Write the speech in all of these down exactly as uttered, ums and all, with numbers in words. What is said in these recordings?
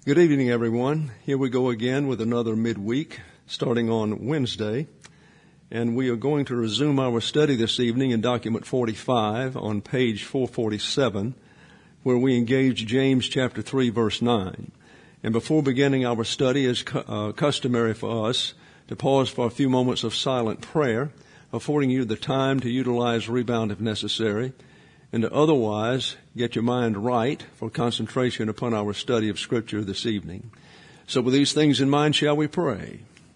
Good evening, everyone. Here we go again with another midweek, starting on Wednesday. And we are going to resume our study this evening in document forty-five on page four forty-seven, where we engage James chapter three, verse nine. And before beginning our study, it's cu- uh, customary for us to pause for a few moments of silent prayer, affording you the time to utilize rebound if necessary, and to otherwise get your mind right for concentration upon our study of Scripture this evening. So with these things in mind, shall we pray?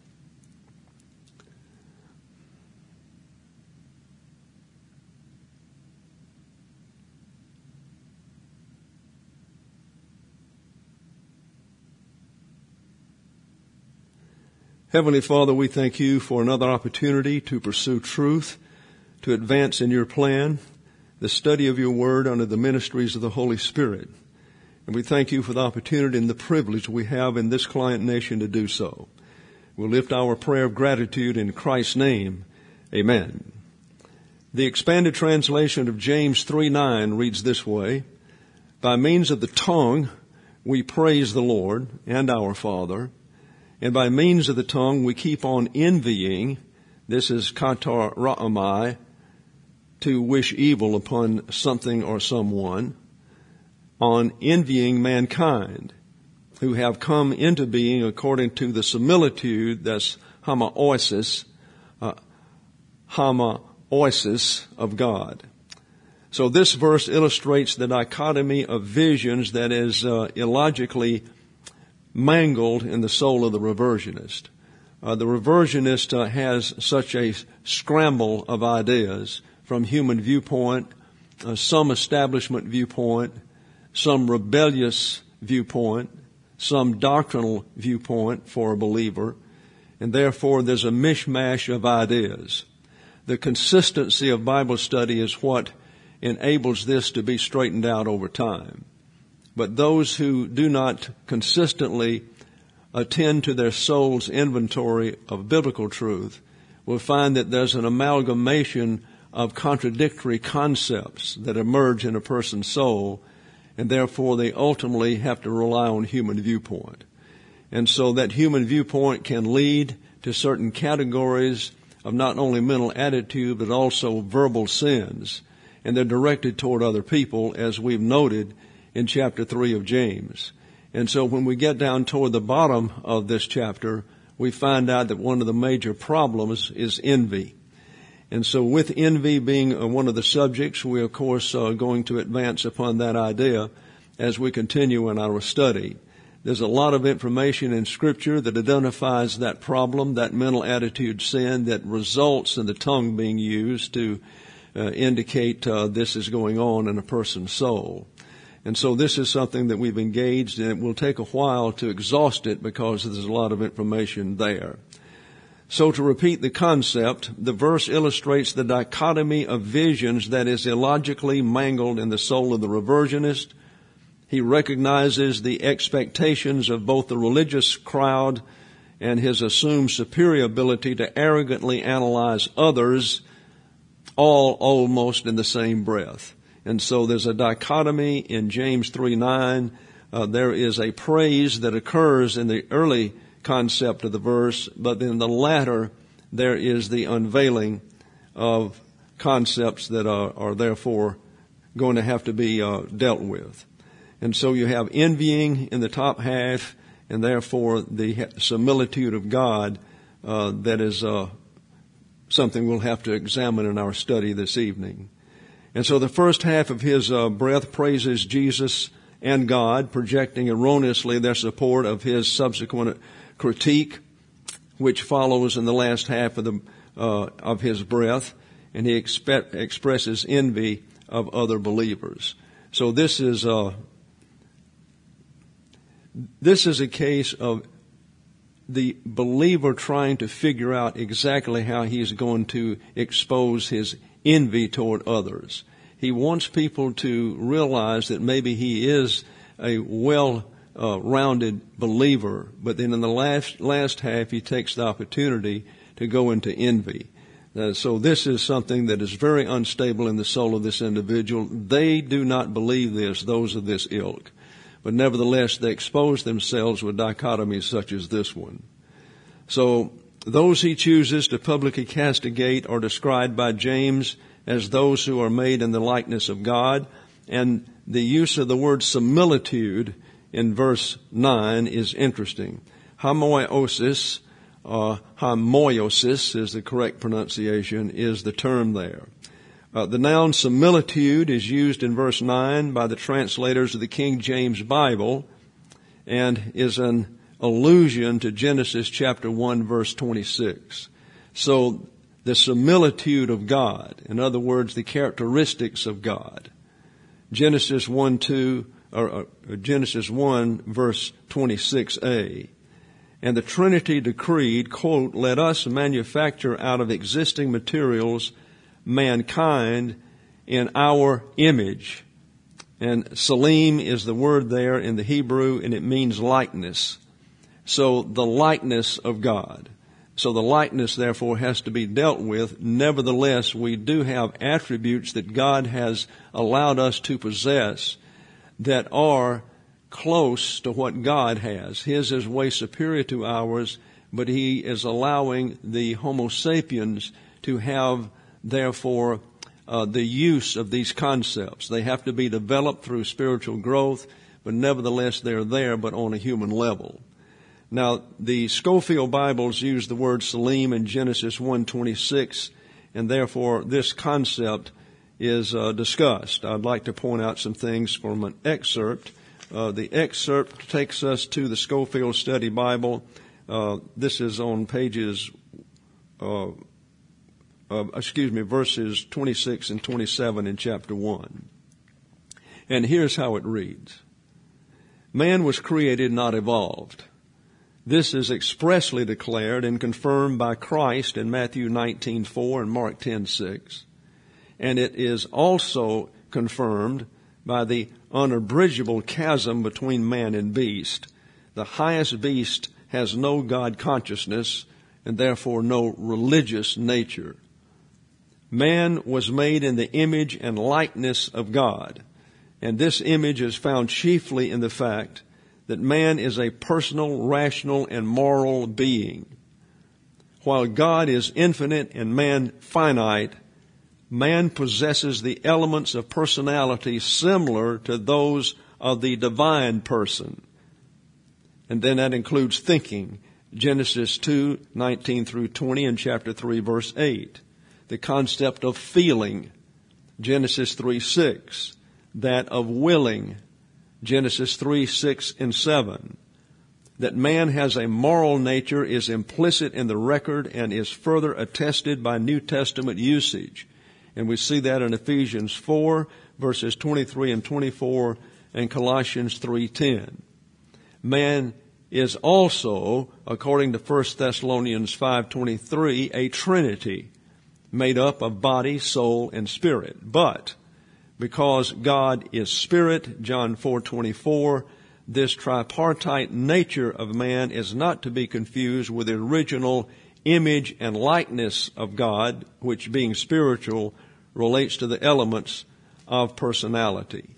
Heavenly Father, we thank you for another opportunity to pursue truth, to advance in your plan, the study of your word under the ministries of the Holy Spirit. And we thank you for the opportunity and the privilege we have in this client nation to do so. We'll lift our prayer of gratitude in Christ's name. Amen. The expanded translation of James three nine reads this way: By means of the tongue we praise the Lord and our Father, and by means of the tongue we keep on envying, this is katar ra'amai, to wish evil upon something or someone, on envying mankind, who have come into being according to the similitude, that's homoiosis, uh, homoiosis of God. So this verse illustrates the dichotomy of visions that is uh, illogically mangled in the soul of the reversionist. Uh, the reversionist uh, has such a scramble of ideas from human viewpoint, uh, some establishment viewpoint, some rebellious viewpoint, some doctrinal viewpoint for a believer, and therefore there's a mishmash of ideas. The consistency of Bible study is what enables this to be straightened out over time. But those who do not consistently attend to their soul's inventory of biblical truth will find that there's an amalgamation of contradictory concepts that emerge in a person's soul, and therefore they ultimately have to rely on human viewpoint. And so that human viewpoint can lead to certain categories of not only mental attitude, but also verbal sins, and they're directed toward other people, as we've noted in chapter three of James. And so when we get down toward the bottom of this chapter, we find out that one of the major problems is envy. And so with envy being one of the subjects, we of course are going to advance upon that idea as we continue in our study. There's a lot of information in Scripture that identifies that problem, that mental attitude sin that results in the tongue being used to uh, indicate uh, this is going on in a person's soul. And so this is something that we've engaged, and it will take a while to exhaust it because there's a lot of information there. So to repeat the concept, the verse illustrates the dichotomy of visions that is illogically mangled in the soul of the reversionist. He recognizes the expectations of both the religious crowd and his assumed superior ability to arrogantly analyze others, all almost in the same breath. And so there's a dichotomy in James three nine. Uh, there is a praise that occurs in the early concept of the verse, but in the latter there is the unveiling of concepts that are, are therefore going to have to be uh, dealt with. And so you have envying in the top half, and therefore the similitude of God uh, that is uh, something we'll have to examine in our study this evening. And so the first half of his uh, breath praises Jesus and God, projecting erroneously their support of his subsequent critique, which follows in the last half of the uh, of his breath, and he expe- expresses envy of other believers. So this is uh, this is a case of the believer trying to figure out exactly how he's going to expose his envy toward others. He wants people to realize that maybe he is a well Uh, rounded believer, but then in the last last half he takes the opportunity to go into envy. Uh, so this is something that is very unstable in the soul of this individual. They do not believe this, those of this ilk. but nevertheless they expose themselves with dichotomies such as this one. So those he chooses to publicly castigate are described by James as those who are made in the likeness of God, and the use of the word similitude in verse nine is interesting. Homoiosis, uh, homoiosis is the correct pronunciation, is the term there. Uh, the noun similitude is used in verse nine by the translators of the King James Bible and is an allusion to Genesis chapter one verse twenty-six. So the similitude of God, in other words, the characteristics of God. Genesis one two or, or Genesis one verse twenty-six a. And the Trinity decreed, quote, "Let us manufacture out of existing materials mankind in our image." And Salim is the word there in the Hebrew, and it means likeness. So the likeness of God. So the likeness, therefore, has to be dealt with. Nevertheless, we do have attributes that God has allowed us to possess that are close to what God has. His is way superior to ours, but He is allowing the Homo sapiens to have, therefore, uh, the use of these concepts. They have to be developed through spiritual growth, but nevertheless they're there, but on a human level. Now, the Scofield Bibles use the word Salim in Genesis one twenty-six, and therefore this concept is uh, discussed. I'd like to point out some things from an excerpt. Uh, the excerpt takes us to the Scofield Study Bible. Uh, this is on pages, uh, uh, excuse me, verses twenty-six and twenty-seven in chapter one. And here's how it reads. Man was created, not evolved. This is expressly declared and confirmed by Christ in Matthew nineteen four and Mark ten six. And it is also confirmed by the unbridgeable chasm between man and beast. The highest beast has no God consciousness and therefore no religious nature. Man was made in the image and likeness of God, and this image is found chiefly in the fact that man is a personal, rational, and moral being. While God is infinite and man finite, man possesses the elements of personality similar to those of the divine person. And then that includes thinking. Genesis two nineteen through twenty and chapter three verse eight. The concept of feeling. Genesis three six. That of willing. Genesis three six and seven. That man has a moral nature is implicit in the record and is further attested by New Testament usage. And we see that in Ephesians four, verses twenty-three and twenty-four, and Colossians three ten. Man is also, according to First Thessalonians five twenty-three, a trinity made up of body, soul, and spirit. But because God is spirit, John four twenty-four, this tripartite nature of man is not to be confused with the original image and likeness of God, which being spiritual relates to the elements of personality.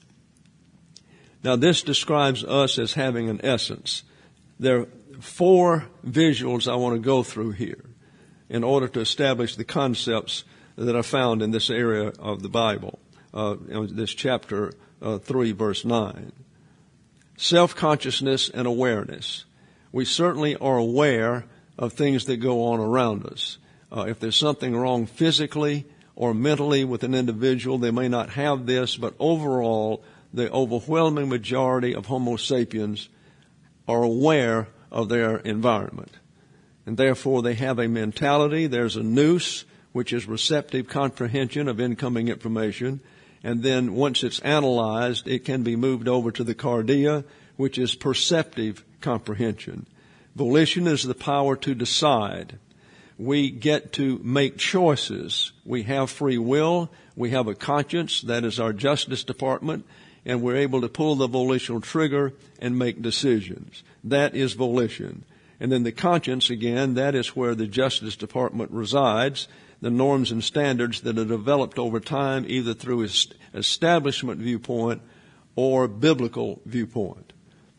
Now this describes us as having an essence. There are four visuals I want to go through here in order to establish the concepts that are found in this area of the Bible, uh, in this chapter uh, three, verse nine. Self-consciousness and awareness. We certainly are aware of things that go on around us. Uh, if there's something wrong physically or mentally with an individual, they may not have this, but overall, the overwhelming majority of Homo sapiens are aware of their environment. And therefore, they have a mentality. There's a nous, which is receptive comprehension of incoming information. And then once it's analyzed, it can be moved over to the cardia, which is perceptive comprehension. Volition is the power to decide. We get to make choices. We have free will. We have a conscience. That is our Justice Department. And we're able to pull the volitional trigger and make decisions. That is volition. And then the conscience, again, that is where the Justice Department resides. The norms and standards that are developed over time, either through establishment viewpoint or biblical viewpoint.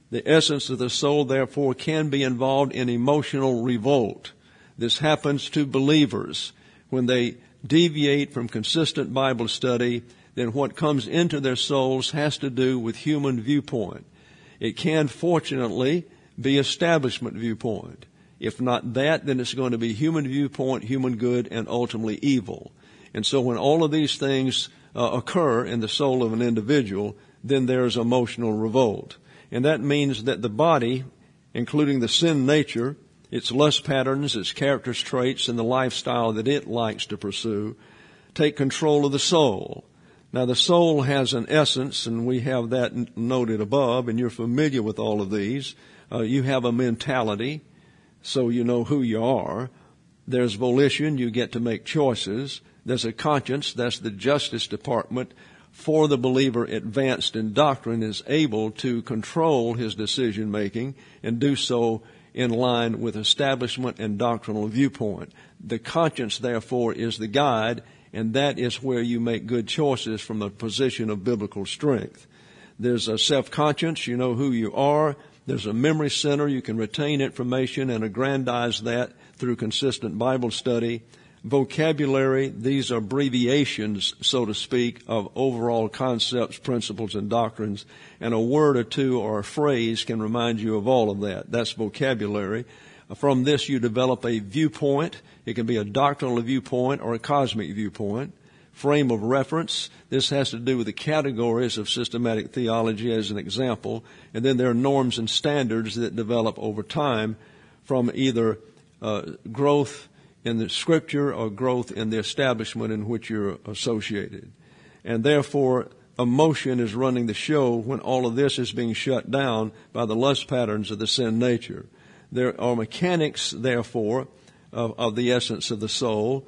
The essence of the soul, therefore, can be involved in emotional revolt. This happens to believers when they deviate from consistent Bible study. Then what comes into their souls has to do with human viewpoint. It can, fortunately, be establishment viewpoint. If not that, then it's going to be human viewpoint, human good, and ultimately evil. And so when all of these things uh, occur in the soul of an individual, then there's emotional revolt. And that means that the body, including the sin nature, its lust patterns, its character traits, and the lifestyle that it likes to pursue, take control of the soul. Now, the soul has an essence, and we have that noted above, and you're familiar with all of these. Uh, you have a mentality, so you know who you are. There's volition, you get to make choices. There's a conscience, that's the justice department. For the believer advanced in doctrine is able to control his decision making and do so in line with establishment and doctrinal viewpoint. The conscience, therefore, is the guide, and that is where you make good choices from a position of biblical strength. There's a self-conscience, you know who you are. There's a memory center, you can retain information and aggrandize that through consistent Bible study. Vocabulary, these are abbreviations, so to speak, of overall concepts, principles, and doctrines. And a word or two or a phrase can remind you of all of that. That's vocabulary. From this, you develop a viewpoint. It can be a doctrinal viewpoint or a cosmic viewpoint. Frame of reference. This has to do with the categories of systematic theology as an example. And then there are norms and standards that develop over time from either uh, growth in the Scripture or growth in the establishment in which you're associated. And therefore, emotion is running the show when all of this is being shut down by the lust patterns of the sin nature. There are mechanics, therefore, of, of the essence of the soul.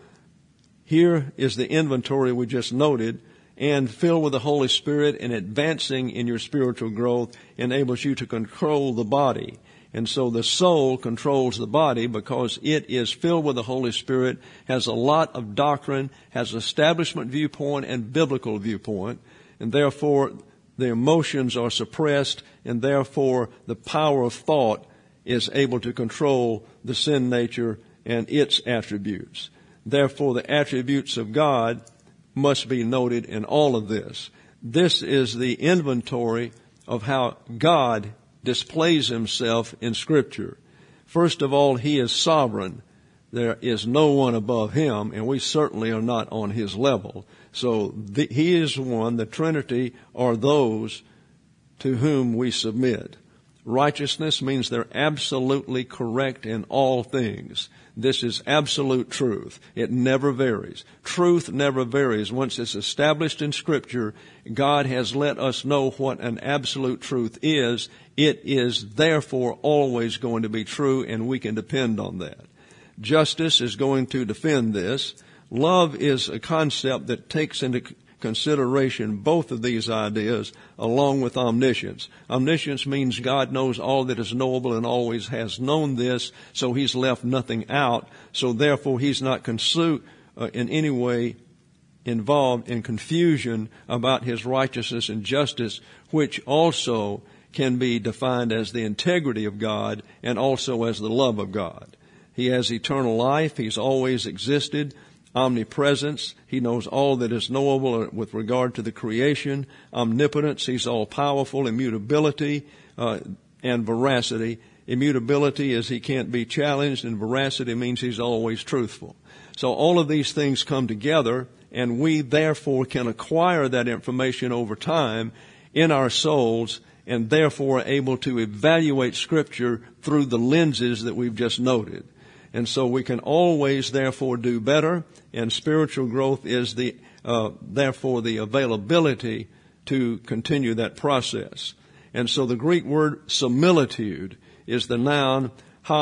Here is the inventory we just noted, and filled with the Holy Spirit and advancing in your spiritual growth enables you to control the body. And so the soul controls the body because it is filled with the Holy Spirit, has a lot of doctrine, has establishment viewpoint and biblical viewpoint, and therefore the emotions are suppressed, and therefore the power of thought is able to control the sin nature and its attributes. Therefore, the attributes of God must be noted in all of this. This is the inventory of how God displays himself in Scripture. First of all, he is sovereign. There is no one above him, and we certainly are not on his level. So the, he is one. The Trinity are those to whom we submit. Righteousness means they're absolutely correct in all things. This is absolute truth. It never varies. Truth never varies. Once it's established in Scripture, God has let us know what an absolute truth is. It is therefore always going to be true, and we can depend on that. Justice is going to defend this. Love is a concept that takes into consideration both of these ideas along with omniscience. Omniscience means God knows all that is knowable and always has known this, so he's left nothing out. So therefore he's not consu- uh, in any way involved in confusion about his righteousness and justice, which also can be defined as the integrity of God and also as the love of God. He has eternal life. He's always existed. Omnipresence, he knows all that is knowable with regard to the creation. Omnipotence, he's all-powerful. Immutability uh, and veracity. Immutability is he can't be challenged, and veracity means he's always truthful. So all of these things come together, and we therefore can acquire that information over time in our souls, and therefore are able to evaluate Scripture through the lenses that we've just noted. And so we can always, therefore, do better, and spiritual growth is the, uh, therefore, the availability to continue that process. And so the Greek word similitude is the noun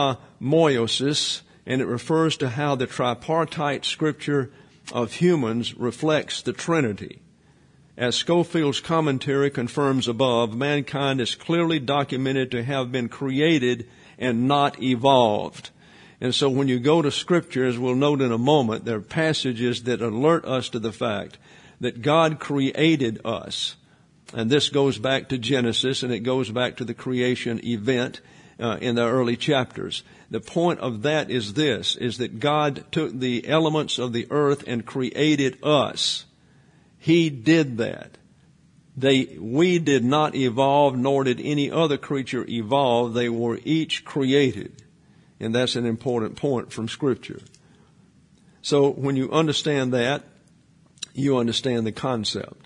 homoiosis, and it refers to how the tripartite Scripture of humans reflects the Trinity. As Scofield's commentary confirms above, mankind is clearly documented to have been created and not evolved. And so when you go to Scripture, as we'll note in a moment, there are passages that alert us to the fact that God created us. And this goes back to Genesis, and it goes back to the creation event uh, in the early chapters. The point of that is this, is that God took the elements of the earth and created us. He did that. They, we did not evolve, nor did any other creature evolve. They were each created. And that's an important point from Scripture. So when you understand that, you understand the concept.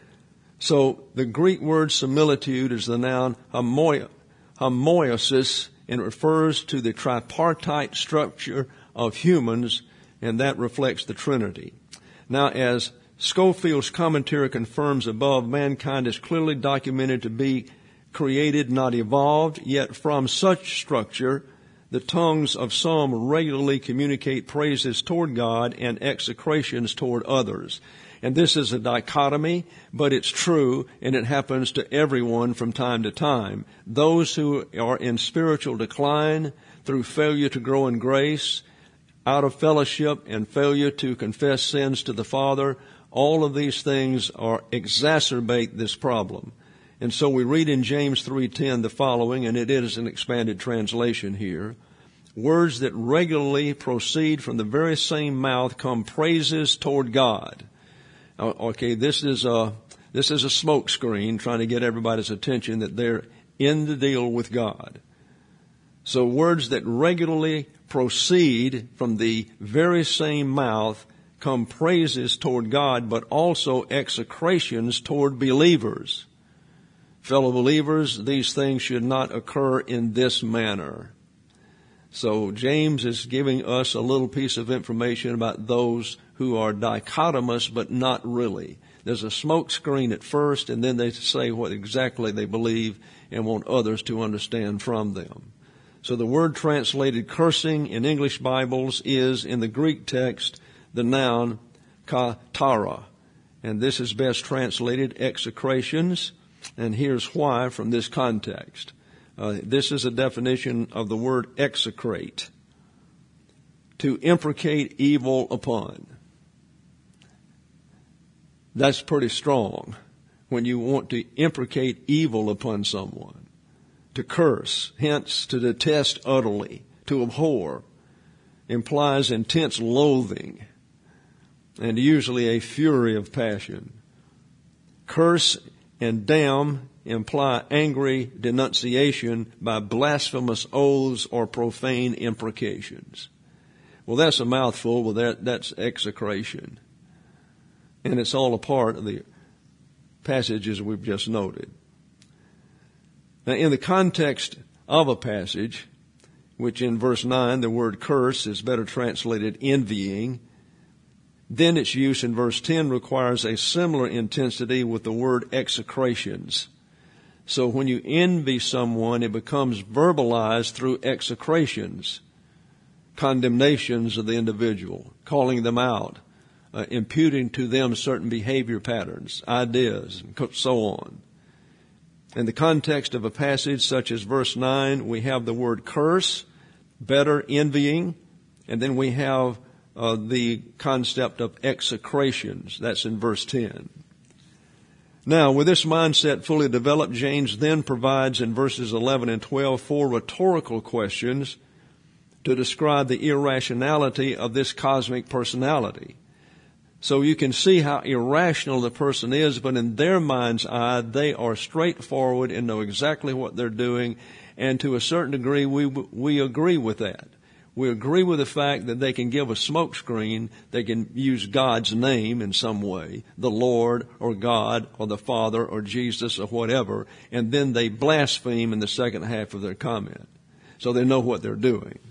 So the Greek word similitude is the noun homoio, homoiosis, and it refers to the tripartite structure of humans, and that reflects the Trinity. Now, as Scofield's commentary confirms above, mankind is clearly documented to be created, not evolved, yet from such structure, the tongues of some regularly communicate praises toward God and execrations toward others. And this is a dichotomy, but it's true, and it happens to everyone from time to time. Those who are in spiritual decline through failure to grow in grace, out of fellowship and failure to confess sins to the Father, all of these things are exacerbate this problem. And so we read in James three ten the following, and it is an expanded translation here. Words that regularly proceed from the very same mouth come praises toward God. Okay, this is a, this is a smoke screen trying to get everybody's attention that they're in the deal with God. So words that regularly proceed from the very same mouth come praises toward God, but also execrations toward believers. Fellow believers, these things should not occur in this manner. So James is giving us a little piece of information about those who are dichotomous, but not really. There's a smoke screen at first, and then they say what exactly they believe and want others to understand from them. So the word translated cursing in English Bibles is, in the Greek text, the noun katara. And this is best translated execrations. And here's why from this context. Uh, this is a definition of the word execrate. To imprecate evil upon. That's pretty strong when you want to imprecate evil upon someone. To curse, hence to detest utterly, to abhor, implies intense loathing and usually a fury of passion. Curse and damn imply angry denunciation by blasphemous oaths or profane imprecations. Well, that's a mouthful, but that, that's execration. And it's all a part of the passages we've just noted. Now, in the context of a passage, which in verse nine, the word curse is better translated envying, then its use in verse ten requires a similar intensity with the word execrations. So when you envy someone, it becomes verbalized through execrations, condemnations of the individual, calling them out, uh, imputing to them certain behavior patterns, ideas, and so on. In the context of a passage such as verse nine, we have the word curse, better envying, and then we have uh, the concept of execrations. That's in verse ten. Now, with this mindset fully developed, James then provides in verses eleven and twelve four rhetorical questions to describe the irrationality of this cosmic personality. So you can see how irrational the person is, but in their mind's eye, they are straightforward and know exactly what they're doing. And to a certain degree, we we agree with that. We agree with the fact that they can give a smokescreen, they can use God's name in some way, the Lord or God or the Father or Jesus or whatever, and then they blaspheme in the second half of their comment. So they know what they're doing.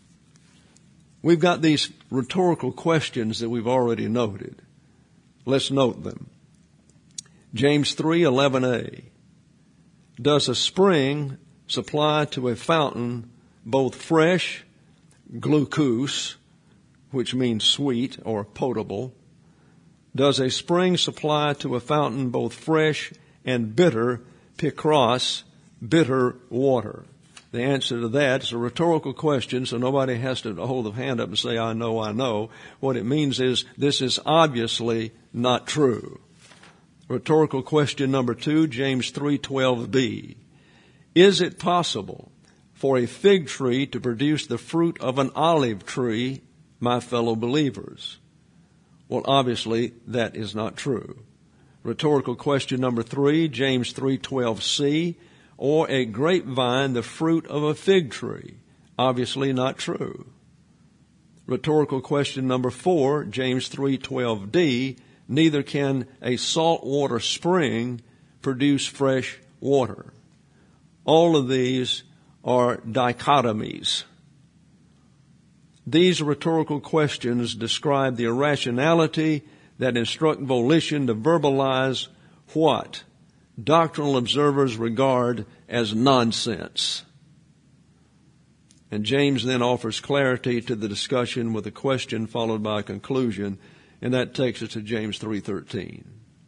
We've got these rhetorical questions that we've already noted. Let's note them. James three eleven a. Does a spring supply to a fountain both fresh, glucose, which means sweet or potable? Does a spring supply to a fountain both fresh and bitter, pikros, bitter water? The answer to that is a rhetorical question, so nobody has to hold the hand up and say, I know, I know. What it means is this is obviously not true. Rhetorical question number two, James three twelve b. Is it possible for a fig tree to produce the fruit of an olive tree, my fellow believers? Well, obviously, that is not true. Rhetorical question number three, James three twelve c. Or a grapevine the fruit of a fig tree? Obviously not true. Rhetorical question number four, James three twelve d. Neither can a saltwater spring produce fresh water. All of these are dichotomies. These rhetorical questions describe the irrationality that instruct volition to verbalize what doctrinal observers regard as nonsense. And James then offers clarity to the discussion with a question followed by a conclusion, and that takes us to James three thirteen.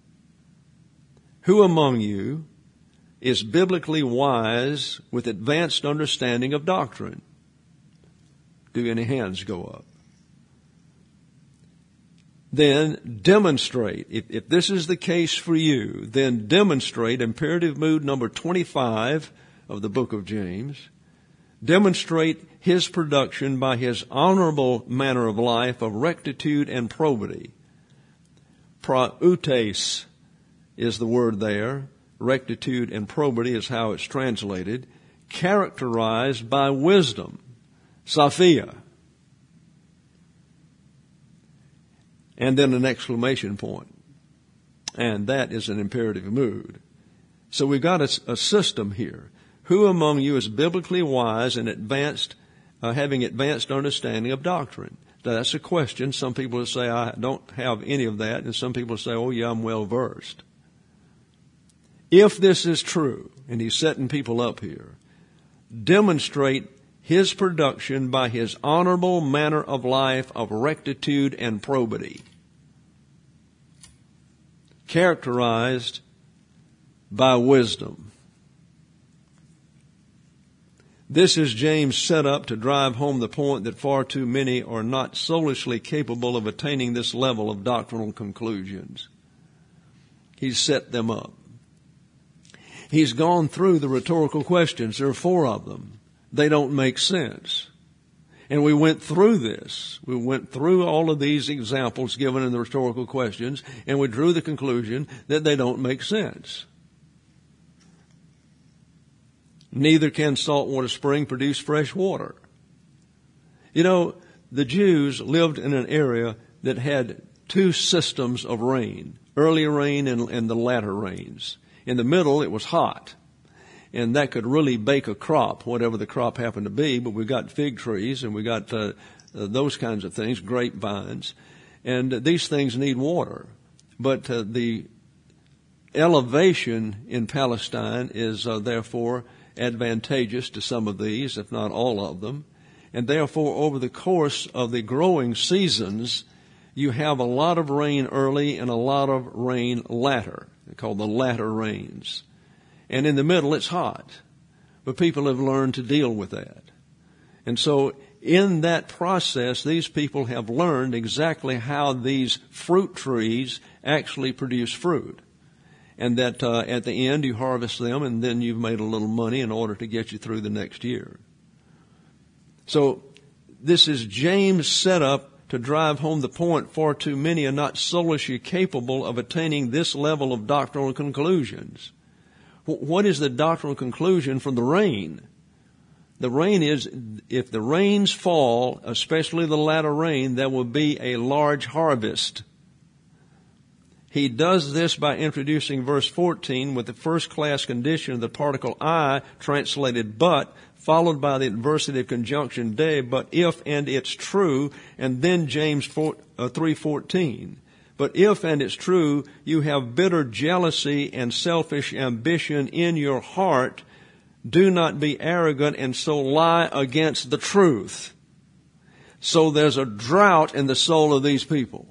Who among you is biblically wise with advanced understanding of doctrine? Do any hands go up? Then demonstrate, if, if this is the case for you, then demonstrate, imperative mood number twenty-five of the book of James, demonstrate his production by his honorable manner of life of rectitude and probity. Prautes is the word there. Rectitude and probity is how it's translated. Characterized by wisdom. Sophia. And then an exclamation point. And that is an imperative mood. So we've got a, a system here. Who among you is biblically wise and advanced, uh, having advanced understanding of doctrine? Now, that's a question. Some people will say, I don't have any of that. And some people say, oh yeah, I'm well versed. If this is true, and he's setting people up here, demonstrate his production by his honorable manner of life of rectitude and probity, characterized by wisdom. This is James set up to drive home the point that far too many are not soulishly capable of attaining this level of doctrinal conclusions. He's set them up. He's gone through the rhetorical questions. There are four of them. They don't make sense. And we went through this. We went through all of these examples given in the rhetorical questions, and we drew the conclusion that they don't make sense. Neither can saltwater spring produce fresh water. You know, the Jews lived in an area that had two systems of rain, early rain and, and the latter rains. In the middle, it was hot, and that could really bake a crop, whatever the crop happened to be. But we got fig trees, and we got uh, uh, those kinds of things, grapevines, and uh, these things need water. But uh, the elevation in Palestine is uh, therefore advantageous to some of these, if not all of them. And therefore, over the course of the growing seasons, you have a lot of rain early and a lot of rain latter. They're called the latter rains. And in the middle, it's hot. But people have learned to deal with that. And so in that process, these people have learned exactly how these fruit trees actually produce fruit. And that uh, at the end you harvest them, and then you've made a little money in order to get you through the next year. So this is James' setup to drive home the point. Far too many are not soulishly capable of attaining this level of doctrinal conclusions. What is the doctrinal conclusion from the rain? The rain is, if the rains fall, especially the latter rain, there will be a large harvest. He does this by introducing verse fourteen with the first class condition of the particle I, translated but, followed by the adversative conjunction de, but if and it's true, and then James three fourteen. But if and it's true, you have bitter jealousy and selfish ambition in your heart, do not be arrogant and so lie against the truth. So there's a drought in the soul of these people.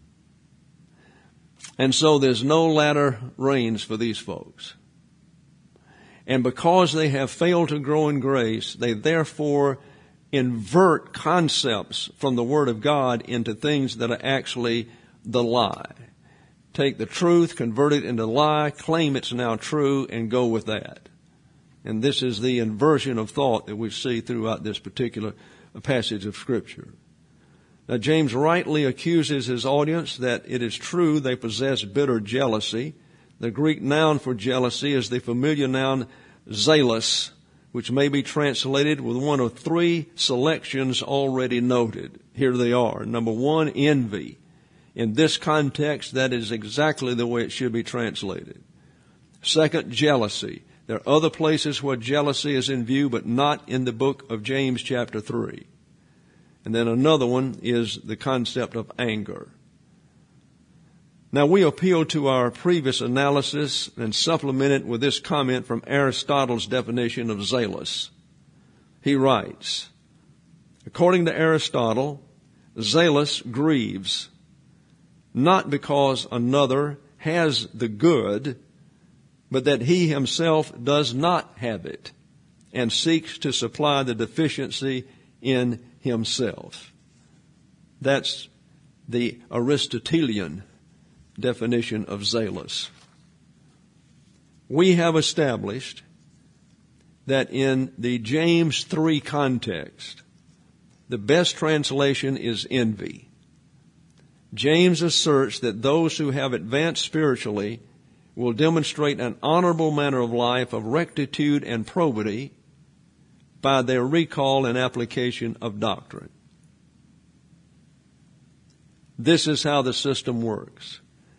And so there's no latter rains for these folks. And because they have failed to grow in grace, they therefore invert concepts from the Word of God into things that are actually the lie. take the truth, convert it into a lie, claim it's now true, and go with that. And this is the inversion of thought that we see throughout this particular passage of Scripture. Now, James rightly accuses his audience that it is true they possess bitter jealousy. The Greek noun for jealousy is the familiar noun zealous, which may be translated with one of three selections already noted. Here they are. Number one, envy. In this context, that is exactly the way it should be translated. Second, jealousy. There are other places where jealousy is in view, but not in the book of James chapter three. And then another one is the concept of anger. Now, we appeal to our previous analysis and supplement it with this comment from Aristotle's definition of zealous. He writes, according to Aristotle, zealous grieves, not because another has the good, but that he himself does not have it, and seeks to supply the deficiency in himself. That's the Aristotelian definition of zealous. We have established that in the James three context, the best translation is envy. James asserts that those who have advanced spiritually will demonstrate an honorable manner of life of rectitude and probity by their recall and application of doctrine. This is how the system works.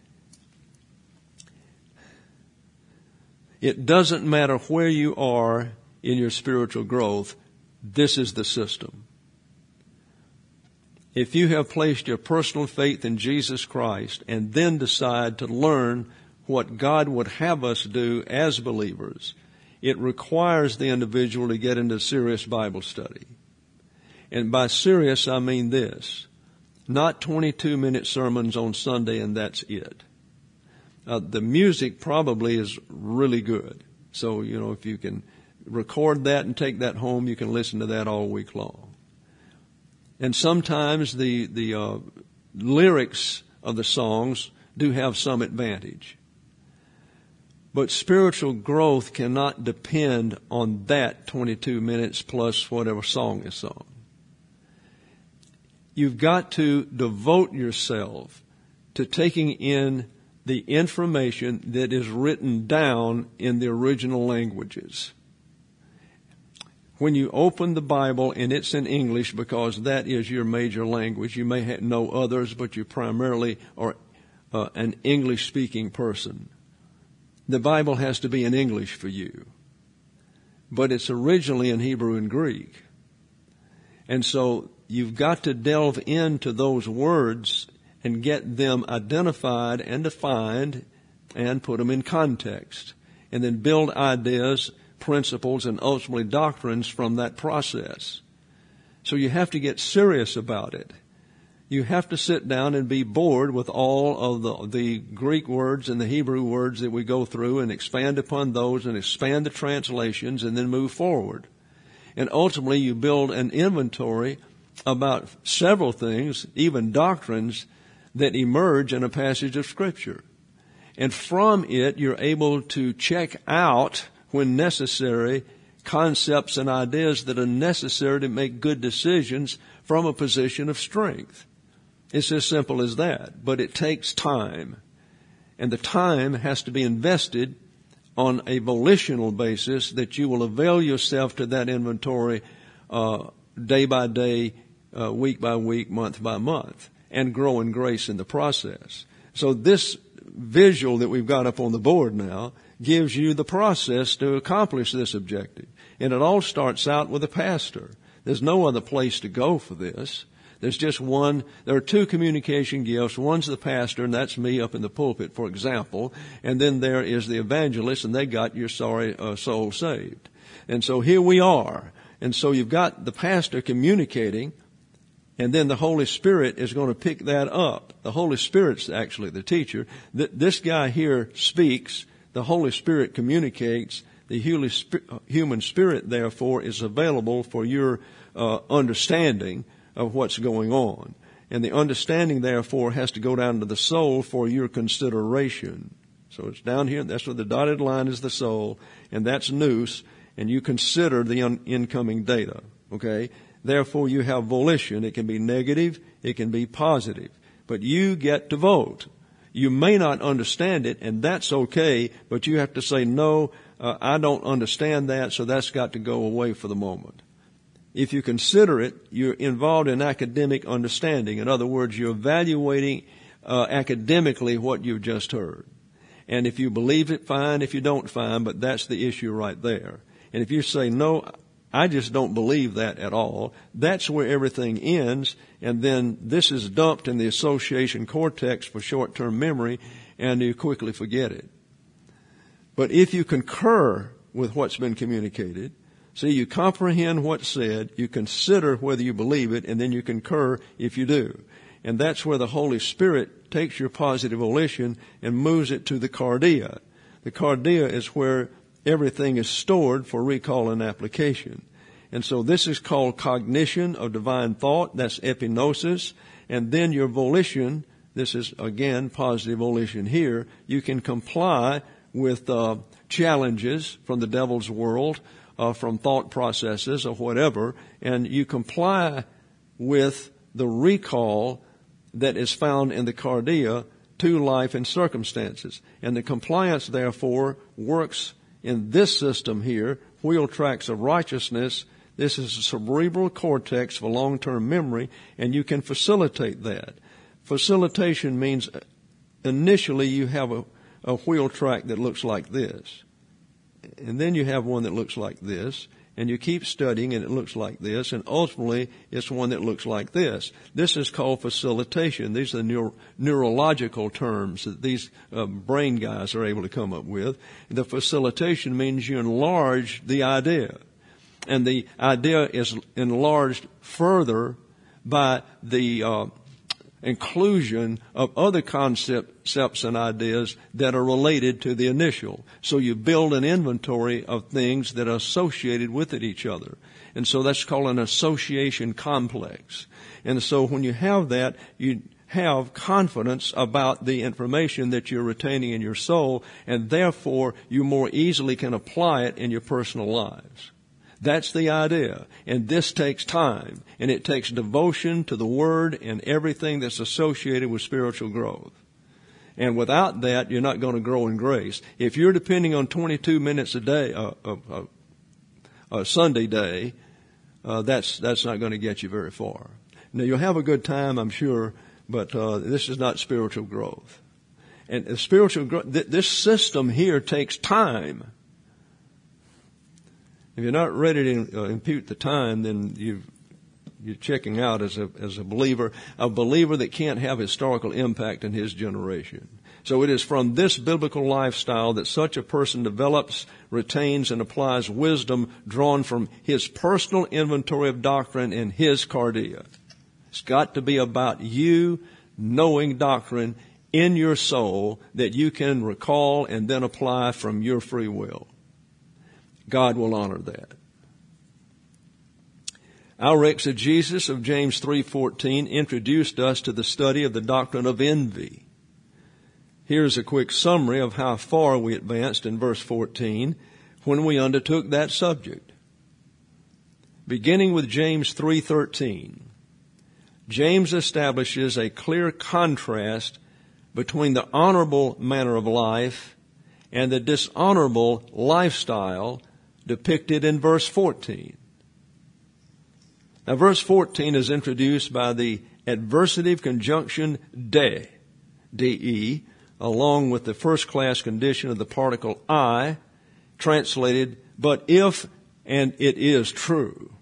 It doesn't matter where you are in your spiritual growth, this is the system. If you have placed your personal faith in Jesus Christ and then decide to learn what God would have us do as believers, it requires the individual to get into serious Bible study. And by serious, I mean this. Not twenty-two minute sermons on Sunday and that's it. Uh, the music probably is really good. So, you know, if you can record that and take that home, you can listen to that all week long. And sometimes the, the uh, lyrics of the songs do have some advantage. But spiritual growth cannot depend on that twenty-two minutes plus whatever song is sung. You've got to devote yourself to taking in the information that is written down in the original languages. When you open the Bible and it's in English because that is your major language, you may know others, but you primarily are uh, an English-speaking person. The Bible has to be in English for you. But it's originally in Hebrew and Greek. And so you've got to delve into those words and get them identified and defined and put them in context. And then build ideas, principles, and ultimately doctrines from that process. So you have to get serious about it. You have to sit down and be bored with all of the, the Greek words and the Hebrew words that we go through and expand upon those and expand the translations and then move forward. And ultimately you build an inventory about several things, even doctrines, that emerge in a passage of Scripture. And from it, you're able to check out, when necessary, concepts and ideas that are necessary to make good decisions from a position of strength. It's as simple as that. But it takes time. And the time has to be invested on a volitional basis that you will avail yourself to that inventory uh, day by day, uh, week by week, month by month, and grow in grace in the process. So this visual that we've got up on the board now gives you the process to accomplish this objective. And it all starts out with a pastor. There's no other place to go for this. There's just one. There are two communication gifts. One's the pastor, and that's me up in the pulpit, for example. And then there is the evangelist, and they got your sorry uh, soul saved. And so here we are. And so you've got the pastor communicating, and then the Holy Spirit is going to pick that up. The Holy Spirit's actually the teacher. This guy here speaks. The Holy Spirit communicates. The human spirit, therefore, is available for your uh, understanding of what's going on. And the understanding, therefore, has to go down to the soul for your consideration. So it's down here. That's where the dotted line is the soul, and that's nous, and you consider the un- incoming data. Okay? Therefore, you have volition. It can be negative. It can be positive. But you get to vote. You may not understand it, and that's okay, but you have to say, no, uh, I don't understand that, so that's got to go away for the moment. If you consider it, you're involved in academic understanding. In other words, you're evaluating uh, academically what you've just heard. And if you believe it, fine. If you don't, fine. But that's the issue right there. And if you say, no, I just don't believe that at all, that's where everything ends. And then this is dumped in the association cortex for short-term memory, and you quickly forget it. But if you concur with what's been communicated, see, you comprehend what's said, you consider whether you believe it, and then you concur if you do. And that's where the Holy Spirit takes your positive volition and moves it to the cardia. The cardia is where everything is stored for recall and application. And so this is called cognition of divine thought. That's epignosis. And then your volition, this is again positive volition here, you can comply with uh, challenges from the devil's world, uh, from thought processes or whatever, and you comply with the recall that is found in the cardia to life and circumstances. And the compliance, therefore, works in this system here, wheel tracks of righteousness. This is a cerebral cortex for long-term memory, and you can facilitate that. Facilitation means initially you have a, a wheel track that looks like this. And then you have one that looks like this. And you keep studying and it looks like this, and ultimately it's one that looks like this. This is called facilitation. These are the neuro- neurological terms that these uh, brain guys are able to come up with. The facilitation means you enlarge the idea. And the idea is enlarged further by the uh, inclusion of other concepts and ideas that are related to the initial. So you build an inventory of things that are associated with it each other. And so that's called an association complex. And so when you have that, you have confidence about the information that you're retaining in your soul, and therefore you more easily can apply it in your personal lives. That's the idea. And this takes time. And it takes devotion to the Word and everything that's associated with spiritual growth. And without that, you're not going to grow in grace. If you're depending on twenty-two minutes a day, uh, uh, uh, a Sunday day, uh, that's, that's not going to get you very far. Now, you'll have a good time, I'm sure, but uh, this is not spiritual growth. And uh, spiritual growth, th- this system here takes time. If you're not ready to uh, impute the time, then you've, you're checking out as a, as a believer, a believer that can't have historical impact in his generation. So it is from this biblical lifestyle that such a person develops, retains, and applies wisdom drawn from his personal inventory of doctrine in his cardia. It's got to be about you knowing doctrine in your soul that you can recall and then apply from your free will. God will honor that. Our exegesis of James three fourteen introduced us to the study of the doctrine of envy. Here's a quick summary of how far we advanced in verse fourteen when we undertook that subject. Beginning with James three thirteen, James establishes a clear contrast between the honorable manner of life and the dishonorable lifestyle depicted in verse fourteen. Now, verse fourteen is introduced by the adversative conjunction de, de, along with the first class condition of the particle I, translated, but if and it is true.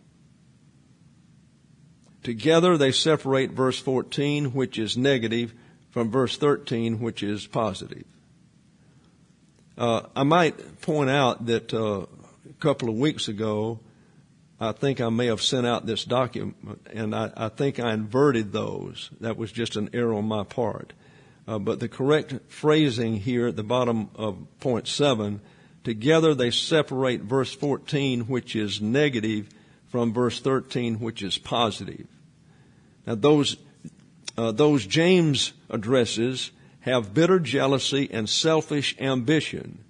Together they separate verse fourteen, which is negative, from verse thirteen, which is positive. Uh, I might point out that uh, a couple of weeks ago, I think I may have sent out this document, and I, I think I inverted those. That was just an error on my part. Uh, but the correct phrasing here at the bottom of point seven, together they separate verse fourteen, which is negative, from verse thirteen, which is positive. Now those uh, those James addresses have bitter jealousy and selfish ambition.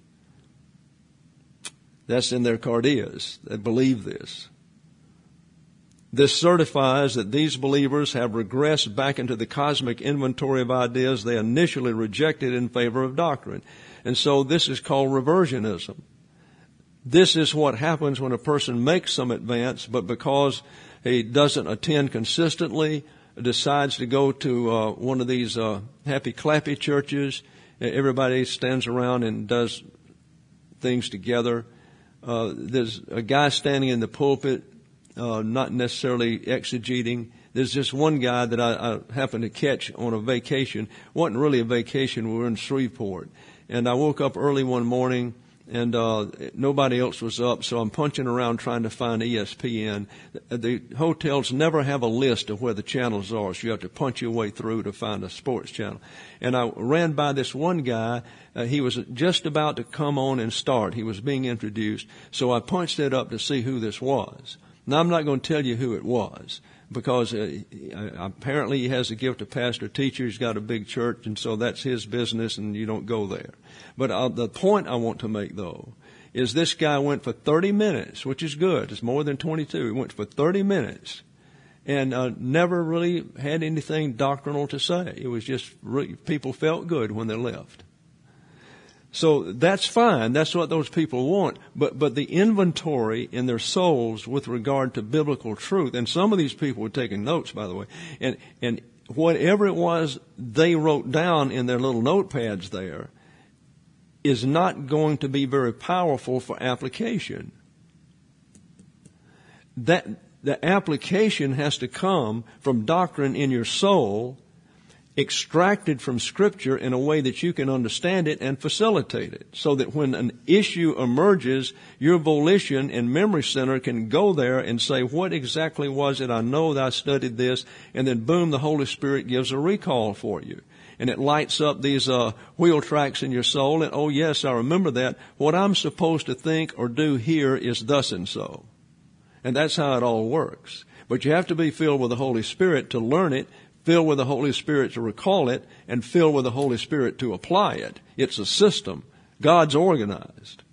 That's in their cardias. They believe this. This certifies that these believers have regressed back into the cosmic inventory of ideas they initially rejected in favor of doctrine. And so this is called reversionism. This is what happens when a person makes some advance, but because he doesn't attend consistently, decides to go to uh, one of these uh, happy-clappy churches. Everybody stands around and does things together. Uh, there's a guy standing in the pulpit, uh, not necessarily exegeting. There's just one guy that I, I happened to catch on a vacation. Wasn't really a vacation. We were in Shreveport. And I woke up early one morning, and uh nobody else was up, so I'm punching around trying to find E S P N. The hotels never have a list of where the channels are, so you have to punch your way through to find a sports channel. And I ran by this one guy. Uh, he was just about to come on and start. He was being introduced, so I punched it up to see who this was. Now, I'm not going to tell you who it was, because uh, apparently he has a gift of pastor teacher. He's got a big church, and so that's his business, and you don't go there. But uh, the point I want to make, though, is this guy went for thirty minutes, which is good. It's more than twenty-two. He went for thirty minutes and uh, never really had anything doctrinal to say. It was just really, people felt good when they left. So that's fine. That's what those people want. But, but the inventory in their souls with regard to biblical truth, and some of these people were taking notes, by the way, and, and whatever it was they wrote down in their little notepads there is not going to be very powerful for application. That, the application has to come from doctrine in your soul, extracted from Scripture in a way that you can understand it and facilitate it, so that when an issue emerges, your volition and memory center can go there and say, what exactly was it? I know that I studied this, and then boom, the Holy Spirit gives a recall for you. And it lights up these uh wheel tracks in your soul, and oh yes, I remember that. What I'm supposed to think or do here is thus and so. And that's how it all works. But you have to be filled with the Holy Spirit to learn it, filled with the Holy Spirit to recall it, and filled with the Holy Spirit to apply it. It's a system. God's organized.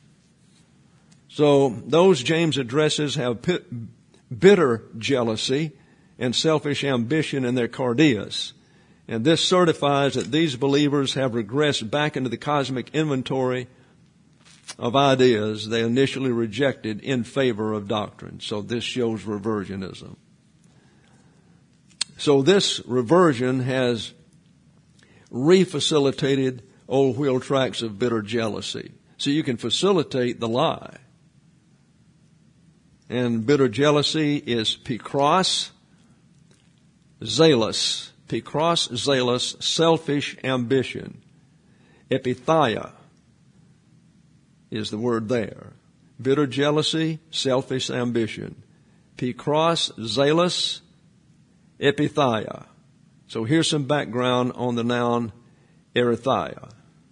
So those James addresses have pit, bitter jealousy and selfish ambition in their cardias. And this certifies that these believers have regressed back into the cosmic inventory of ideas they initially rejected in favor of doctrine. So this shows reversionism. So this reversion has refacilitated old wheel tracks of bitter jealousy. So you can facilitate the lie. And bitter jealousy is pikros, zealous. Pikros, zealous, selfish ambition. Epithia is the word there. Bitter jealousy, selfish ambition. Pikros, zealous, epithia. So here's some background on the noun erithia.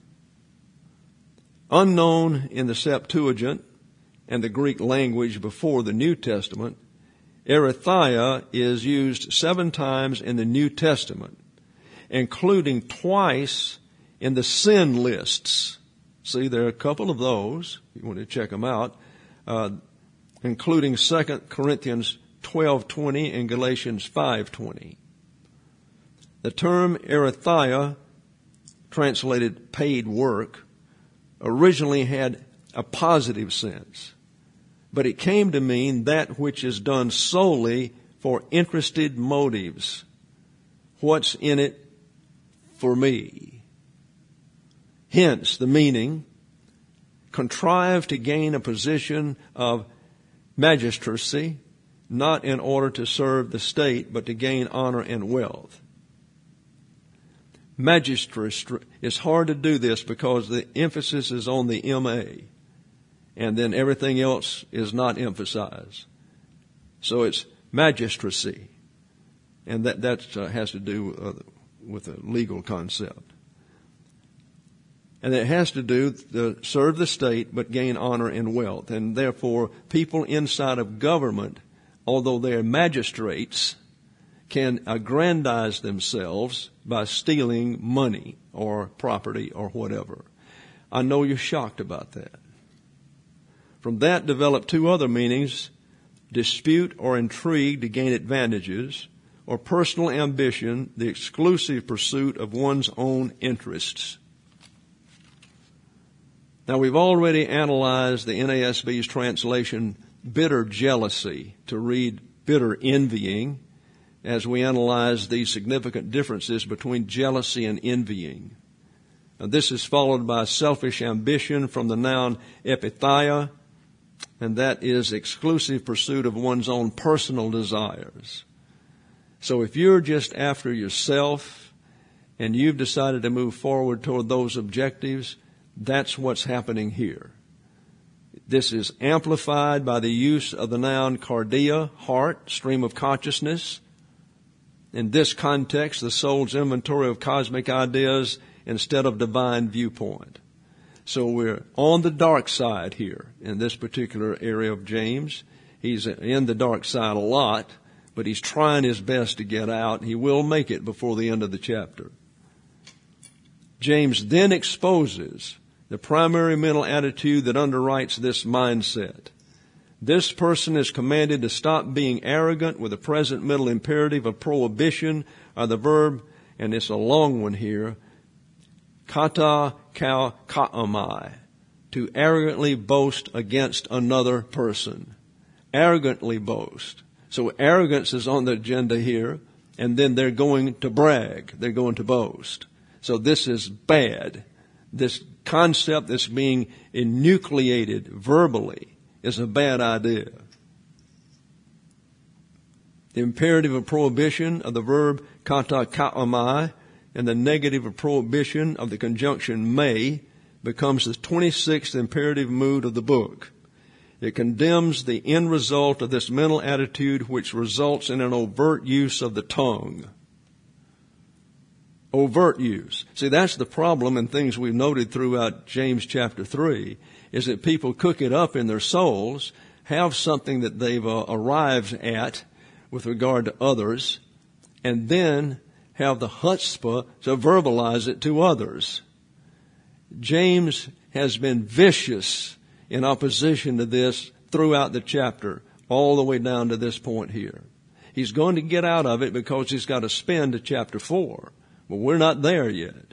Unknown in the Septuagint and the Greek language before the New Testament, erithia is used seven times in the New Testament, including twice in the sin lists. See, there are a couple of those. You want to check them out, uh, including Second Corinthians twelve twenty and Galatians five twenty. The term erithia, translated paid work, originally had a positive sense, but it came to mean that which is done solely for interested motives. What's in it for me? Hence the meaning, contrive to gain a position of magistracy, not in order to serve the state, but to gain honor and wealth. Magistracy, it's hard to do this because the emphasis is on the M A, and then everything else is not emphasized. So it's magistracy, and that that uh, has to do uh, with a legal concept. And it has to do to serve the state but gain honor and wealth. And therefore, people inside of government, although they are magistrates, can aggrandize themselves by stealing money or property or whatever. I know you're shocked about that. From that develop two other meanings: dispute or intrigue to gain advantages, or personal ambition, the exclusive pursuit of one's own interests. Now, we've already analyzed the N A S B's translation, bitter jealousy, to read bitter envying, as we analyze the significant differences between jealousy and envying. Now, this is followed by selfish ambition from the noun epithia, and that is exclusive pursuit of one's own personal desires. So if you're just after yourself and you've decided to move forward toward those objectives, that's what's happening here. This is amplified by the use of the noun cardia, heart, stream of consciousness. In this context, the soul's inventory of cosmic ideas instead of divine viewpoint. So we're on the dark side here in this particular area of James. He's in the dark side a lot, but he's trying his best to get out. He will make it before the end of the chapter. James then exposes the primary mental attitude that underwrites this mindset. This person is commanded to stop being arrogant with the present mental imperative of prohibition, or the verb, and it's a long one here, kata kau kaamai, to arrogantly boast against another person. Arrogantly boast. So arrogance is on the agenda here, and then they're going to brag. They're going to boast. So this is bad. This concept that's being enucleated verbally is a bad idea. The imperative of prohibition of the verb kata kaamai and the negative of prohibition of the conjunction may becomes the twenty-sixth imperative mood of the book. It condemns the end result of this mental attitude, which results in an overt use of the tongue. Overt use. See, that's the problem and things we've noted throughout James chapter three, is that people cook it up in their souls, have something that they've uh, arrived at with regard to others, and then have the chutzpah to verbalize it to others. James has been vicious in opposition to this throughout the chapter, all the way down to this point here. He's going to get out of it because he's got to spin to chapter four. But we're not there yet.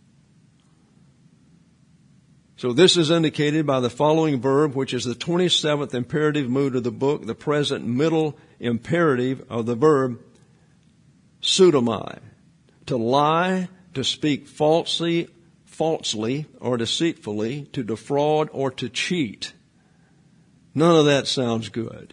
So this is indicated by the following verb, which is the twenty-seventh imperative mood of the book, the present middle imperative of the verb pseudomai, to lie, to speak falsely, falsely or deceitfully, to defraud or to cheat. None of that sounds good.